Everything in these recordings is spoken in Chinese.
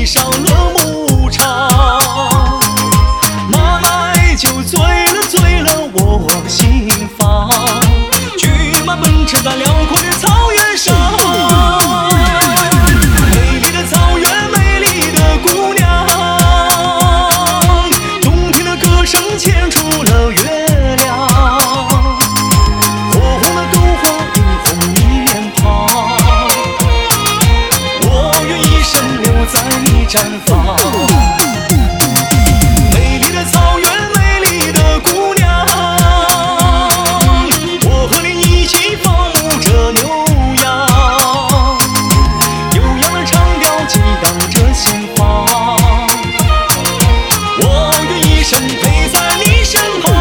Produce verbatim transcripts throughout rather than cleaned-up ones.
迷上了牧场。马奶酒醉了醉了我心房，骏马奔驰在辽阔的草原上。美丽的草原，美丽的姑娘，动听的歌声牵出了月亮，火红的篝火映红你脸庞，我愿一生留在你毡房。美丽的草原，美丽的姑娘，我和你一起放牧着牛羊，悠扬的长调激荡着心房，我愿一生陪在你身旁。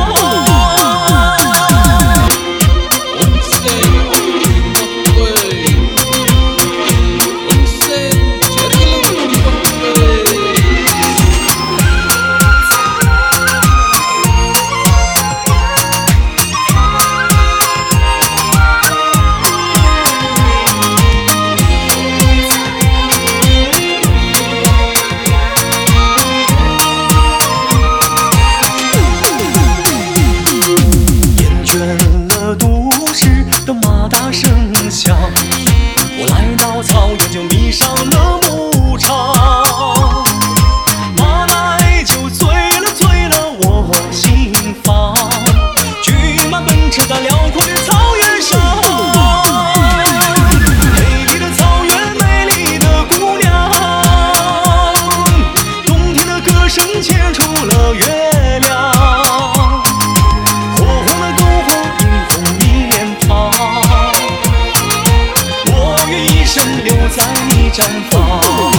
马大声响，我来到草原就迷上了牧场。马奶酒醉了醉了我心房，骏马奔驰在辽阔的草原上。美丽的草原，美丽的姑娘，动听的歌声牵出了月亮，火红的篝火映红你脸庞，留在你毡房。